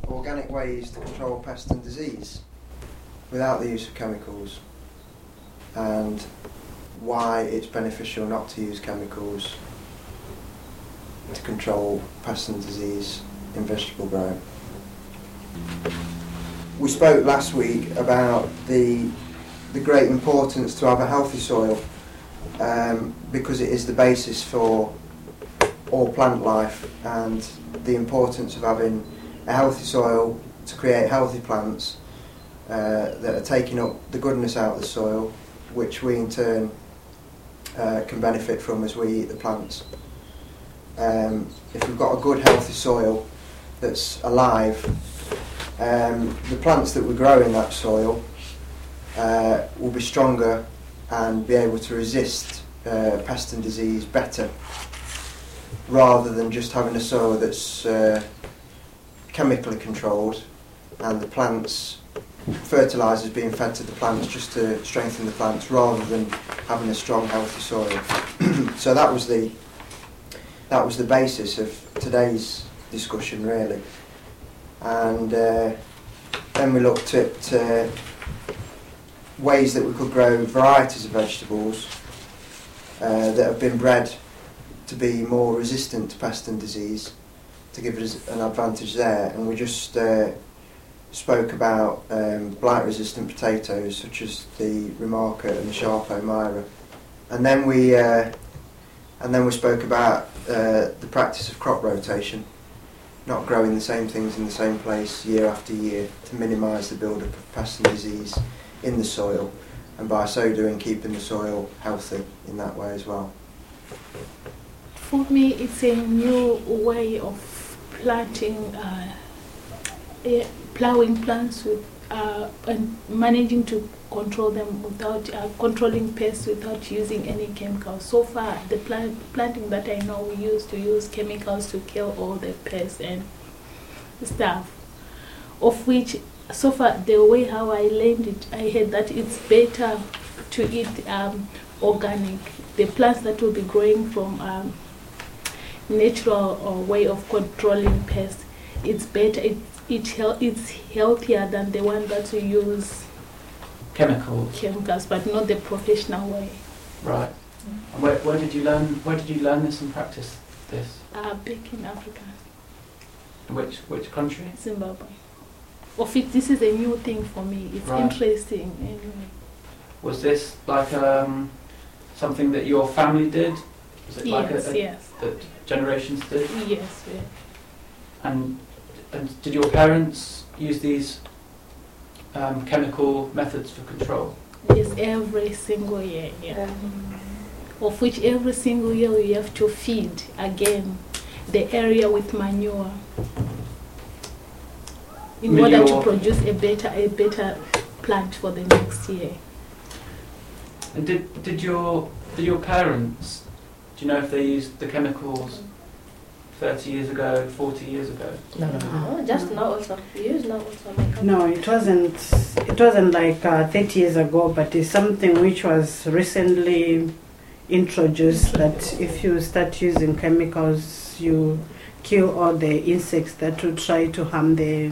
organic ways to control pest and disease without the use of chemicals, and why it's beneficial not to use chemicals to control pest and disease in vegetable growing. We spoke last week about the great importance to have a healthy soil, because it is the basis for all plant life, and the importance of having a healthy soil to create healthy plants that are taking up the goodness out of the soil, which we in turn can benefit from as we eat the plants. If we've got a good healthy soil that's alive, the plants that we grow in that soil will be stronger and be able to resist pest and disease better, rather than just having a soil that's chemically controlled and the plants, fertilisers being fed to the plants just to strengthen the plants, rather than having a strong healthy soil. So that was the basis of today's discussion, really. And then we looked at ways that we could grow varieties of vegetables that have been bred to be more resistant to pest and disease, to give us an advantage there. And we just spoke about blight-resistant potatoes, such as the Remarka and the Sharpo Myra. And then we spoke about the practice of crop rotation, not growing the same things in the same place year after year, to minimise the build-up of pest and disease in the soil, and by so doing keeping the soil healthy in that way as well. For me, it's a new way of planting, ploughing plants with, and managing to control them without controlling pests without using any chemicals. So far, the planting that I know, we used to use chemicals to kill all the pests and stuff, of which so far the way how I learned it, I heard that it's better to eat organic. The plants that will be growing from natural way of controlling pests, it's better. It's healthier than the one that we use chemicals, but not the professional way. Right. And where did you learn this and practice this? Back in Africa. Which country? Zimbabwe. This is a new thing for me. It's right. Interesting. Anyway. Was this like something that your family did? Was it yes, like yes. that generations did? Yes. Yeah. And did your parents use these chemical methods for control? Yes, every single year. Yeah. Of which every single year we have to feed again the area with manure in order to produce a better plant for the next year. And did your parents, do you know if they used the chemicals 30 years ago, 40 years ago? No, just now also. We use now also. No, it wasn't like 30 years ago, but it's something which was recently introduced, that if you start using chemicals, you kill all the insects that will try to harm the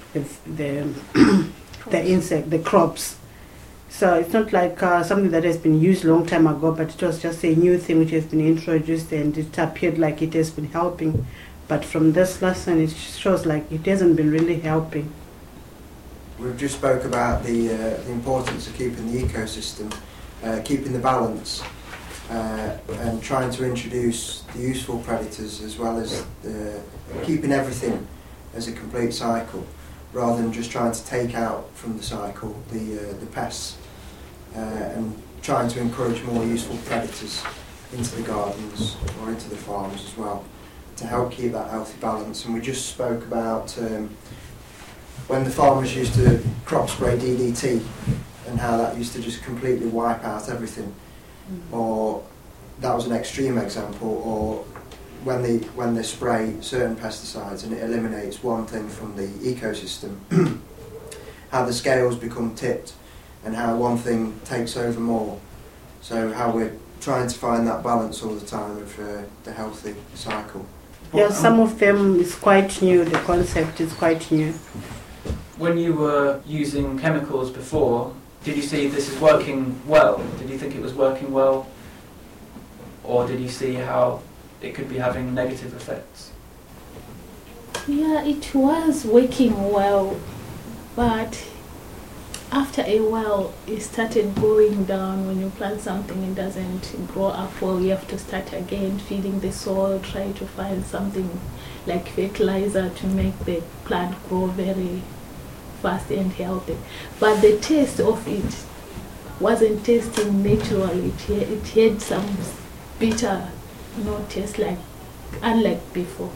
crops. So it's not like something that has been used long time ago, but it was just a new thing which has been introduced, and it appeared like it has been helping. But from this lesson, it shows like it hasn't been really helping. We've just spoke about the importance of keeping the ecosystem, keeping the balance, and trying to introduce the useful predators, as well as keeping everything as a complete cycle, rather than just trying to take out from the cycle the pests, and trying to encourage more useful predators into the gardens or into the farms as well, to help keep that healthy balance. And we just spoke about when the farmers used to crop spray DDT, and how that used to just completely wipe out everything. Or that was an extreme example. Or when they spray certain pesticides and it eliminates one thing from the ecosystem, how the scales become tipped and how one thing takes over more. So how we're trying to find that balance all the time of the healthy cycle. Yeah, some of them is quite new. The concept is quite new. When you were using chemicals before, did you see this is working well? Did you think it was working well? Or did you see how it could be having negative effects? Yeah, it was working well, but after a while it started going down. When you plant something, it doesn't grow up well. You have to start again, feeding the soil, try to find something like fertilizer to make the plant grow very fast and healthy. But the taste of it wasn't tasting naturally. It had some bitter, taste like unlike before.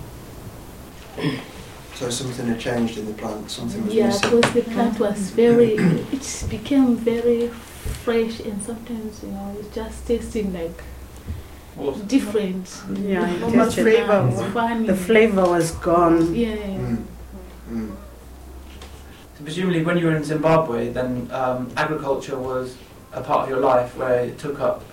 So something had changed in the plant, something was Yeah, missing. because the plant was very, it became very fresh, and sometimes, it's just tasting like Water. different. Yeah, it Not much tasted- flavor. It's funny. The flavor was gone. Yeah. So presumably when you were in Zimbabwe, then agriculture was a part of your life where it took up,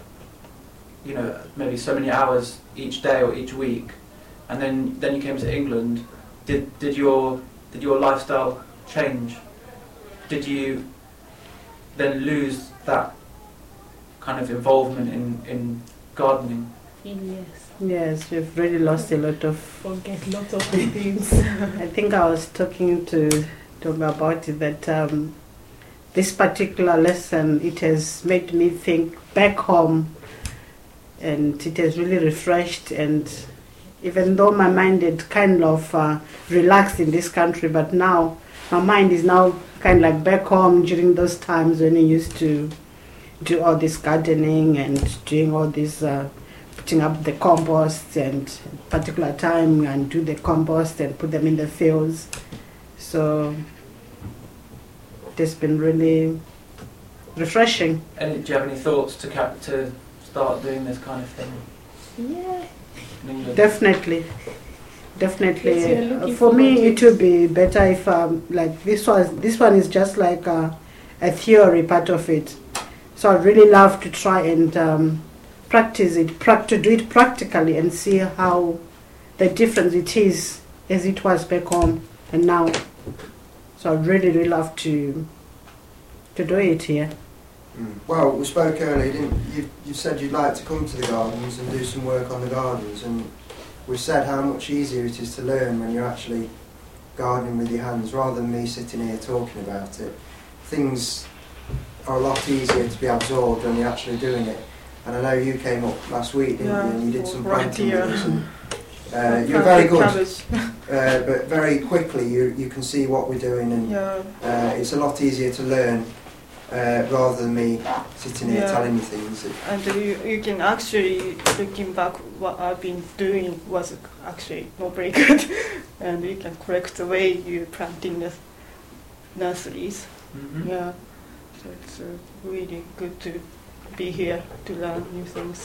maybe so many hours each day or each week, and then you came to England. Did your lifestyle change? Did you then lose that kind of involvement in gardening? Yes. Yes, we've really lost a lot of. Forget lots of the things. I think I was talking to Tom about it, that this particular lesson, it has made me think back home, and it has really refreshed. And even though my mind had kind of relaxed in this country, but now my mind is now kind of like back home during those times when I used to do all this gardening and doing all this putting up the compost, and particular time and do the compost and put them in the fields. So it has been really refreshing. And do you have any thoughts to start doing this kind of thing Yeah. in England? Definitely. Yes, you're looking For me, forward it to would be better if like this one is just like a theory part of it. So I'd really love to try and practice it, to do it practically and see how the difference it is as it was back home and now. So I'd really, really love to do it here. Well, we spoke earlier, didn't you? You said you'd like to come to the gardens and do some work on the gardens, and we said how much easier it is to learn when you're actually gardening with your hands rather than me sitting here talking about it. Things are a lot easier to be absorbed when you're actually doing it. And I know you came up last week, didn't you? And you did some planting with us. And, you're very good, but very quickly you can see what we're doing, and it's a lot easier to learn rather than me sitting here telling you things. And you can actually, looking back, what I've been doing was actually not very good. And you can correct the way you're planting the nurseries. Mm-hmm. Yeah, so it's really good to be here to learn new things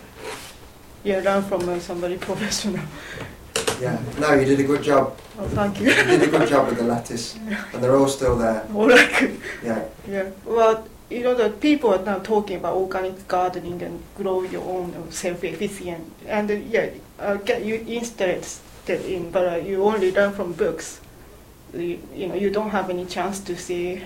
and learn from somebody professional. Yeah, no, you did a good job. Oh, thank you. You did a good job with the lettuce, and they're all still there. All right. Yeah. Yeah. Well, the people are now talking about organic gardening and grow your own self-efficient, and get you interested in, but you only learn from books. You don't have any chance to see.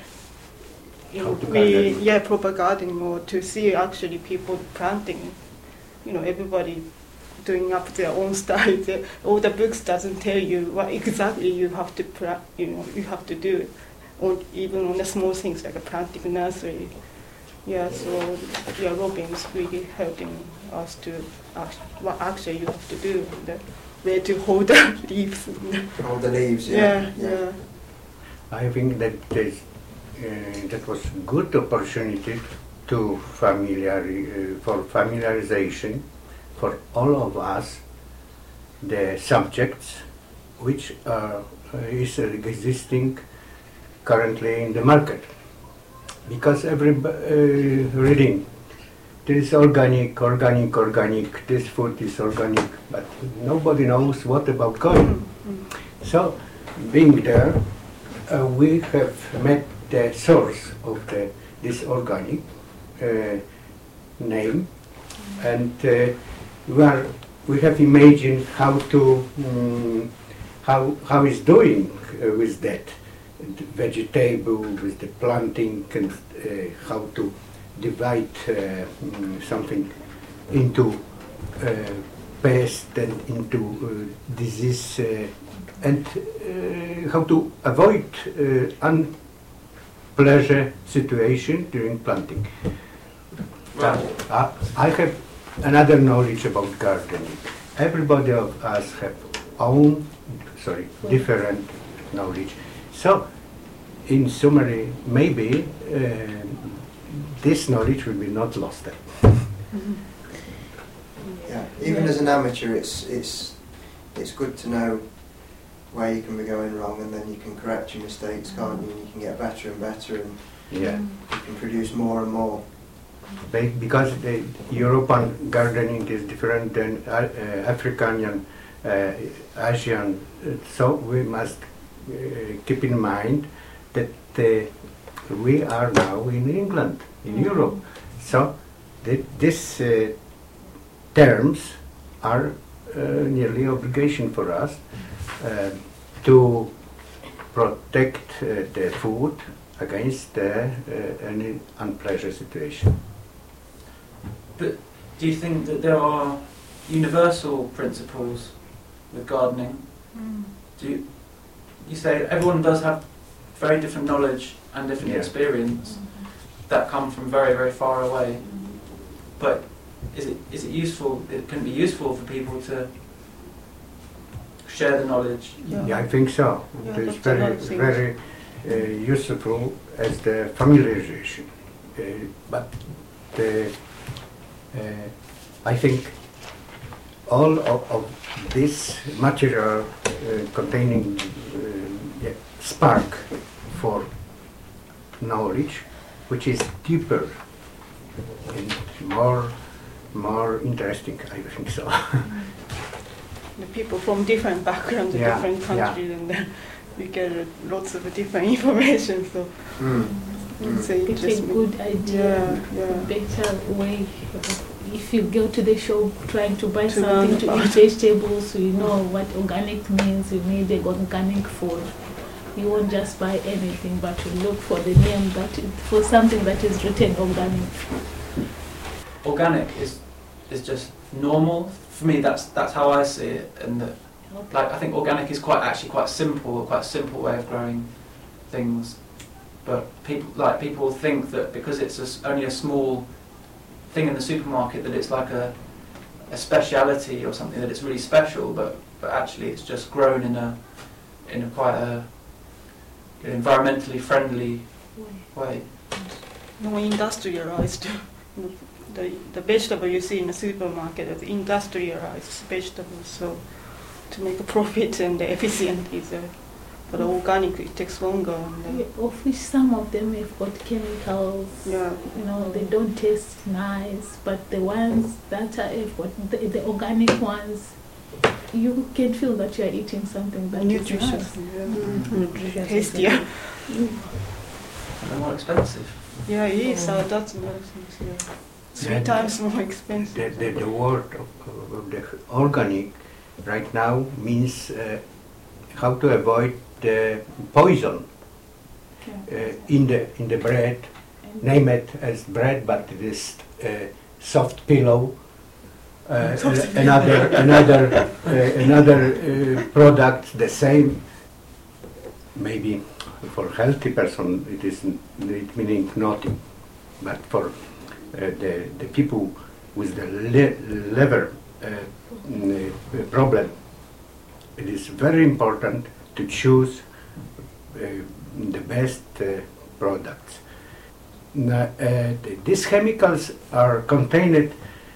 Proper gardening, or to see actually people planting. Everybody doing up their own style. All the books doesn't tell you what exactly you have to you have to do, even on the small things like a planting a nursery. Yeah, so Robin's really helping us to what actually you have to do, and where to hold the leaves. Hold the leaves. Yeah. I think that that was a good opportunity to for familiarization for all of us, the subjects which is existing currently in the market. Because every reading, there is organic, this food is organic, but nobody knows what about gardening. So, being there, we have met the source of this organic name, and we we have imagined how to how is doing with that the vegetable, with the planting, and how to divide something into pest and into disease and how to avoid unpleasant situation during planting. I have another knowledge about gardening. Everybody of us have different knowledge. So, in summary, maybe this knowledge will be not lost. Yeah, even as an amateur, it's good to know where you can be going wrong, and then you can correct your mistakes, can't you? You can get better and better, and Yeah. you can produce more and more. Because the European gardening is different than African and Asian, so we must keep in mind that we are now in England, in Europe. So these terms are nearly obligation for us to protect the food against any unpleasant situation. But do you think that there are universal principles with gardening? You say everyone does have very different knowledge and different experience that come from very, very far away. But is it useful? It can be useful for people to share the knowledge. Yeah, I think so. Yeah, It is that's very useful as the familiarization. But I think all of this material containing spark for knowledge, which is deeper and more interesting, I think so. The people from different backgrounds, different countries, and then we get lots of different information. So it's a good idea. Better way. If you go to the shop trying to buy something to eat vegetables, you know what organic means. You need the organic food. You won't just buy anything, but you look for the name for something that is written organic. Organic is just normal. For me, that's how I see it, and I think organic is quite simple, quite a simple way of growing things. But people think that because it's only a small thing in the supermarket that it's like a speciality or something, that it's really special. But actually, it's just grown in a quite a environmentally friendly way. More industrialized. The vegetable you see in the supermarket is industrialized vegetables, so to make a profit and efficient is for the organic it takes longer. Of which some of them have got chemicals. Yeah. You know, they don't taste nice, but the ones that have got the organic ones, you can feel that you are eating something that nutritious, nutritious, tastier, and more expensive. Yeah, it is. That's another thing. Yeah. 3 times more expensive. The word of the organic right now means how to avoid the poison in the bread. Name it as bread, but it is soft pillow. Another product, the same. Maybe for healthy person it meaning nothing, but for the people with the liver problem, it is very important to choose the best products. These chemicals are contained,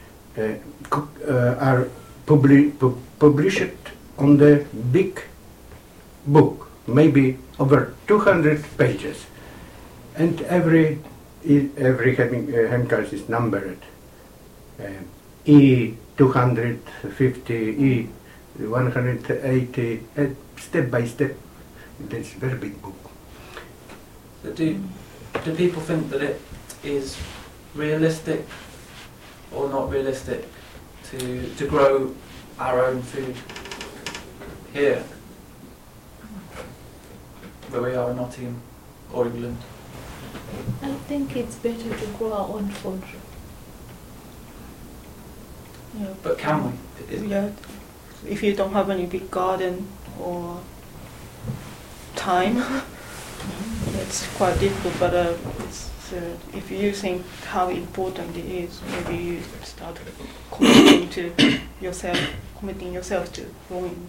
are published on the big book, maybe over 200 pages, and every chemical is numbered. E250, E180, step by step. It's a very big book. But do people think that it is realistic or not realistic to grow our own food here, where we are in Nottingham or England? I think it's better to grow our own food. Yeah. But can we? Yeah, if you don't have any big garden or time, it's quite difficult. But if you think how important it is, maybe you start committing yourself to growing.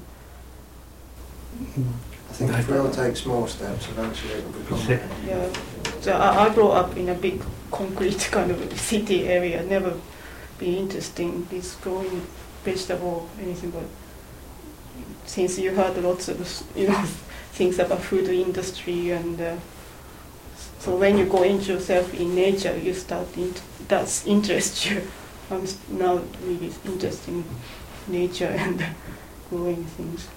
I think if we all take small steps, eventually it will become. Yeah. So I grew up in a big concrete kind of city area. Never been interested in this growing vegetable or anything, but since you heard lots of things about food industry, and so when you go into yourself in nature, you start that's interests you. I'm now really interested in nature and growing things.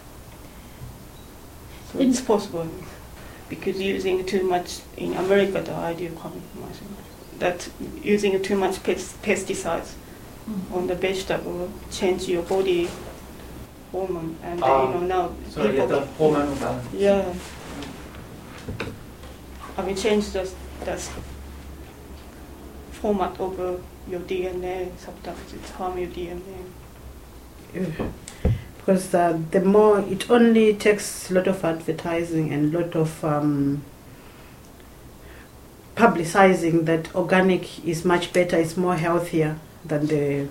So it's possible, because using too much in America, the idea coming from that using too much pesticides on the vegetable change your body hormone, and now sorry, people, the hormonal balance. Yeah, I mean change the format of your DNA. Sometimes it's harm your DNA. Because the more, it only takes a lot of advertising and a lot of publicizing that organic is much better, it's more healthier than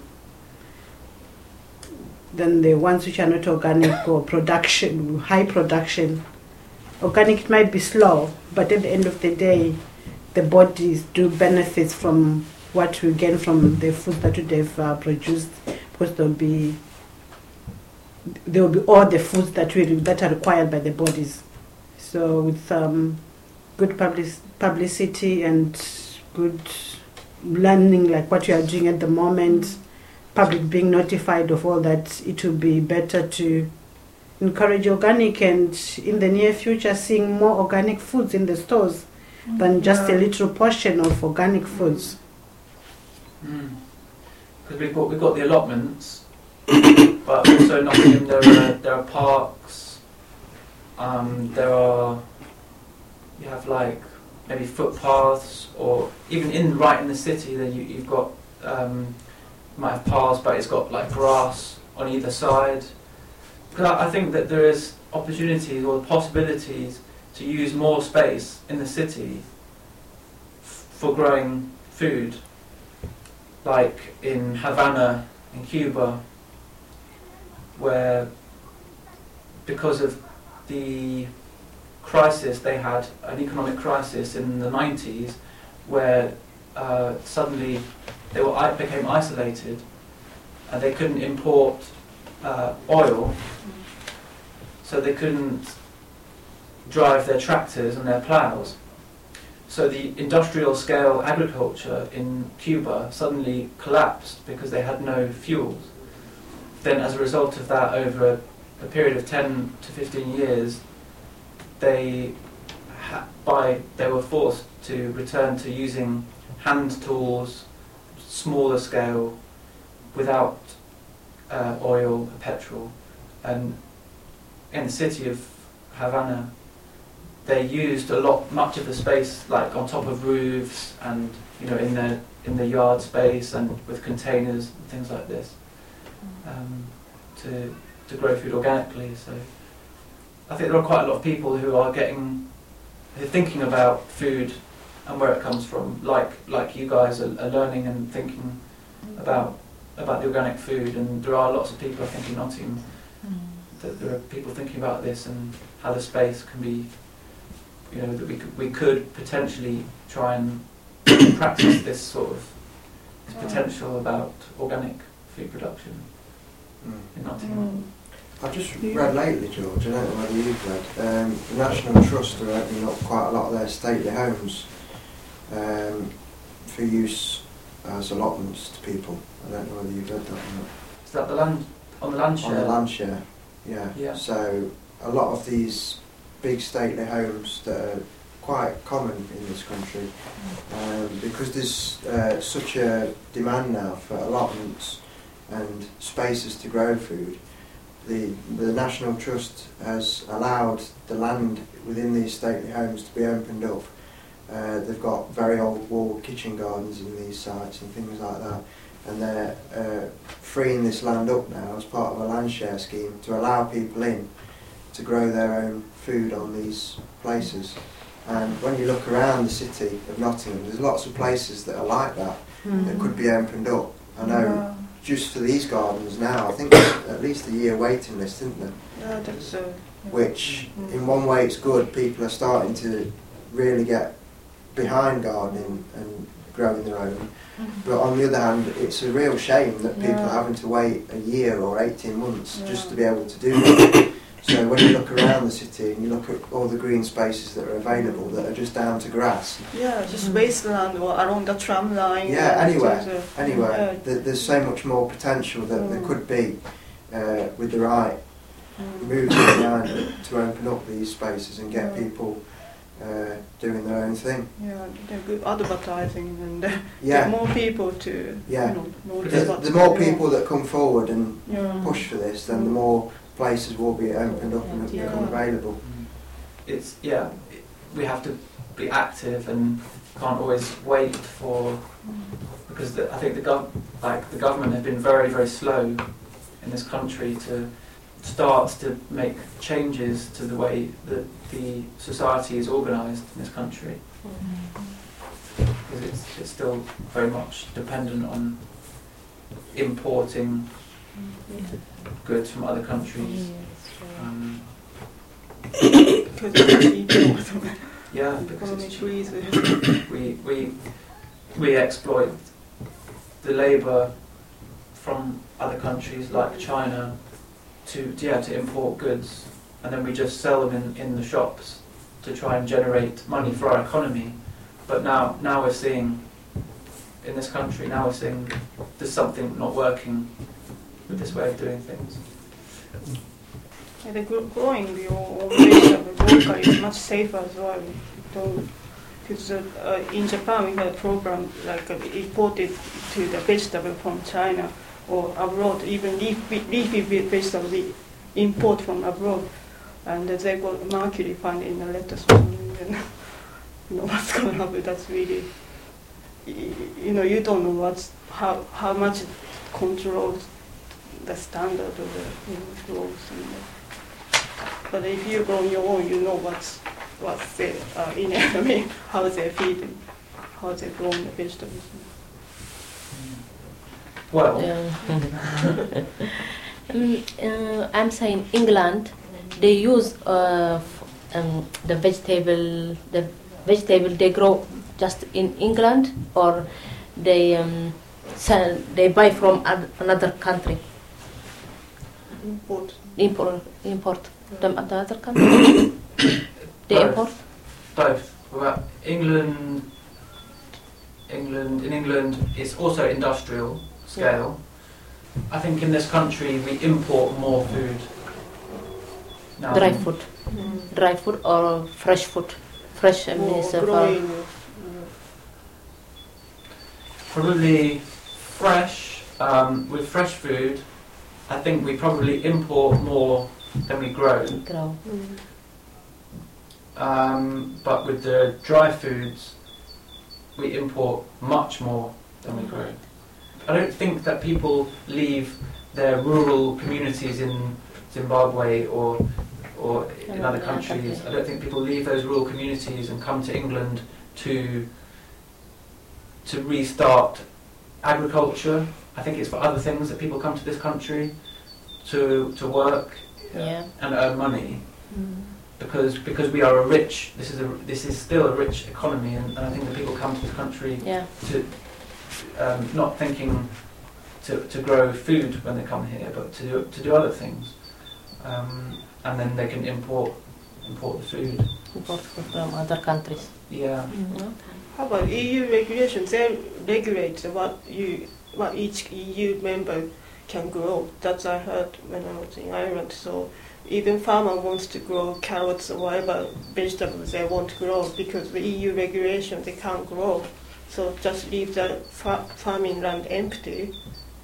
the ones which are not organic or high production. Organic, it might be slow, but at the end of the day, the bodies do benefit from what we gain from the food that they've produced, because there will be all the foods that are required by the bodies. So with good publicity and good learning, like what you are doing at the moment, public being notified of all that, it will be better to encourage organic, and in the near future seeing more organic foods in the stores than just a little portion of organic foods. Because we've got the allotments, but also in Nottingham there are parks. You have like maybe footpaths, or even right in the city. Then you've got you might have paths, but it's got like grass on either side. Because I think that there is opportunities or possibilities to use more space in the city for growing food, like in Havana, in Cuba, where because of the crisis, they had an economic crisis in the 90s, where suddenly they became isolated, and they couldn't import oil, so they couldn't drive their tractors and their plows. So the industrial scale agriculture in Cuba suddenly collapsed because they had no fuels. Then as a result of that, over a period of 10 to 15 years, they were forced to return to using hand tools, smaller scale, without oil, petrol. And in the city of Havana, they used much of the space, like on top of roofs and in the yard space and with containers and things like this, to grow food organically. So I think there are quite a lot of people who are thinking about food and where it comes from, like you guys are learning and thinking about the organic food, and there are lots of people, I think, in Nottingham, that there are people thinking about this and how the space can be, that we could potentially try and practice this sort of potential about organic food production in Nottingham. I've just read lately, George, I don't know whether you've read, the National Trust are opening up quite a lot of their stately homes for use as allotments to people. I don't know whether you've read that or not. Is that on the land share? On the land share, yeah. So a lot of these big stately homes that are quite common in this country, because there's such a demand now for allotments, and spaces to grow food, the National Trust has allowed the land within these stately homes to be opened up. They've got very old walled kitchen gardens in these sites and things like that, and they're freeing this land up now as part of a land share scheme to allow people in to grow their own food on these places. And when you look around the city of Nottingham, there's lots of places that are like that that could be opened up. I know just for these gardens now, I think there's at least a year waiting list, isn't there? Yeah, that's Which, in one way, it's good. People are starting to really get behind gardening and growing their own. But on the other hand, it's a real shame that people are having to wait a year or 18 months just to be able to do that. So when you look around the city and you look at all the green spaces that are available that are just down to grass. Yeah, just wasteland or along the tram line. Yeah, anywhere. Yeah. There's so much more potential that there could be with the right movement behind it to open up these spaces and get people doing their own thing. Yeah, they're good advertising and Yeah. get more people to Yeah. notice what's The more going on. people that come forward and Yeah. push for this, then the more places will be opened up and become available. It's we have to be active and can't always wait for, because I think the government have been very, very slow in this country to start to make changes to the way that the society is organised in this country, because it's still very much dependent on importing goods from other countries. Because Yeah, because economic reasons. we exploit the labour from other countries like China to import goods, and then we just sell them in the shops to try and generate money for our economy. But now we're seeing in this country, there's something not working with this way of doing things. And the growing your own vegetable locally is much safer as well. Because in Japan we had a program like imported to the vegetable from China or abroad, even leafy vegetables import from abroad, and they got mercury found in the lettuce. And you know what's going to happen. That's really, you don't know how much it controls the standard of the growth. But if you grow your own, you know what's there in it. I mean, how they feed, how they grow the vegetables. Well, I'm saying England, they use the vegetable they grow just in England, or they buy from another country. Import from another country. They import. Both. Well, in England, it's also industrial scale. I think in this country we import more food now. Dry food or fresh food. Fresh means probably fresh. With fresh food, I think we probably import more than we grow. But with the dry foods, we import much more than we grow. I don't think that people leave their rural communities in Zimbabwe or in other countries. I don't think people leave those rural communities and come to England to restart agriculture. I think it's for other things that people come to this country to work and earn money. Because we are a rich, this is still a rich economy, and I think that people come to this country to not thinking to grow food when they come here, but to do other things, and then they can import the food. Import from other countries. Yeah. How about EU regulations? They regulate what each EU member can grow. That's I heard when I was in Ireland. So even farmer wants to grow carrots or whatever vegetables they want to grow, because the EU regulation they can't grow. So just leave the farming land empty,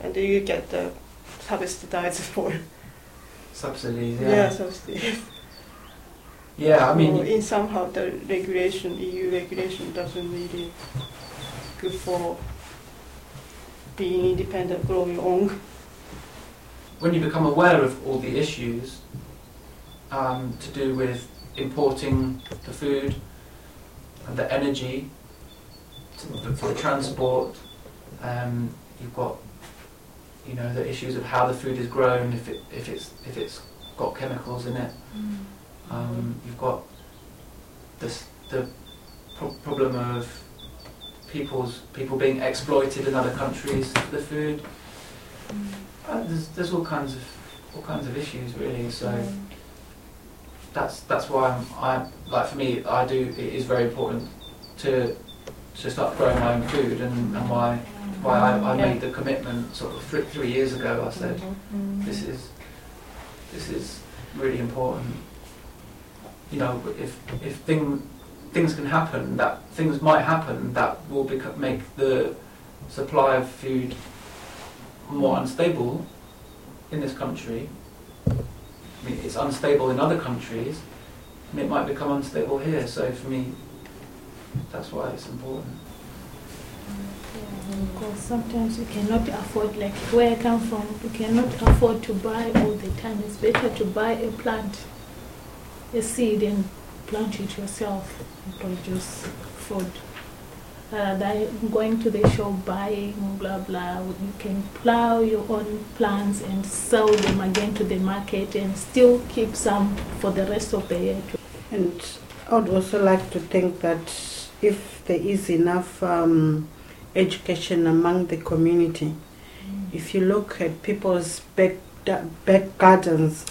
and you get the subsidized for Subsidies, subsidies. Yeah, I mean, So in somehow the regulation, EU regulation, doesn't really good for being independent, growing own. when you become aware of all the issues to do with importing the food and the energy for the transport, you've got, you know, the issues of how the food is grown, if it's got chemicals in it. You've got the problem of people being exploited in other countries for the food. There's all kinds of issues really. So that's why I like, for me, it is very important to start growing my own food, and why I made the commitment sort of 3 years ago. I said this is really important. You know, if things can happen, things might happen that will make the supply of food more unstable in this country. I mean, it's unstable in other countries, and it might become unstable here. So for me, that's why it's important. Because sometimes we cannot afford, like where I come from, we cannot afford to buy all the time. It's better to buy a plant, a seed, and plant it yourself and produce food. Than going to the shop, buying, blah, blah. You can plow your own plants and sell them again to the market and still keep some for the rest of the year. And I would also like to think that if there is enough education among the community, if you look at people's back gardens,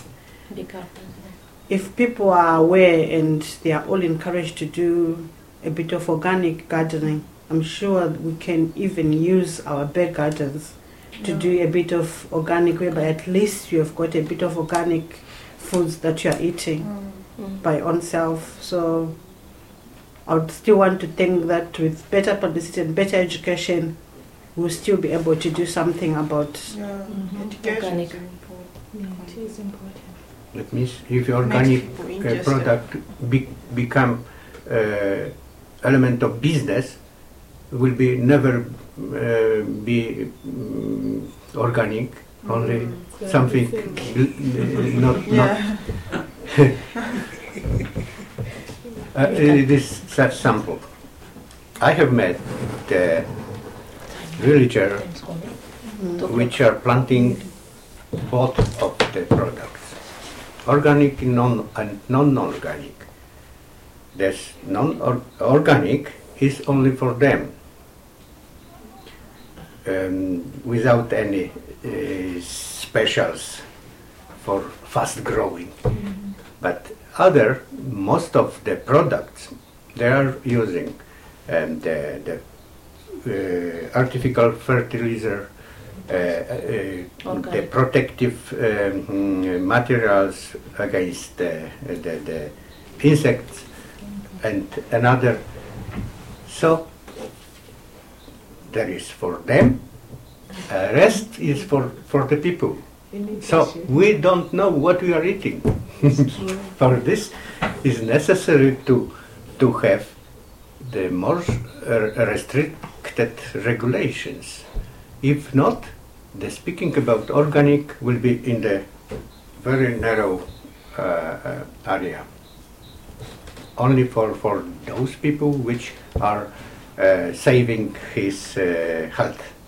if people are aware and they are all encouraged to do a bit of organic gardening, I'm sure we can even use our back gardens to do a bit of organic, whereby at least you have got a bit of organic foods that you are eating by own self. So I would still want to think that with better publicity and better education, we'll still be able to do something about Education Organic. is important. Yeah, it is important. That means if organic people interested. product become element of business, will be never be organic, only something not. This such sample. I have met villagers which are planting both of the products, organic and non-organic. This non-organic is only for them, without any specials for fast growing. But most of the products they are using the artificial fertilizer, the protective materials against the insects and another. So there is for them, rest is for the people. So we don't know what we are eating. For this is necessary to have the more restricted regulations. If not, the speaking about organic will be in the very narrow area. Only for those people which are saving his health.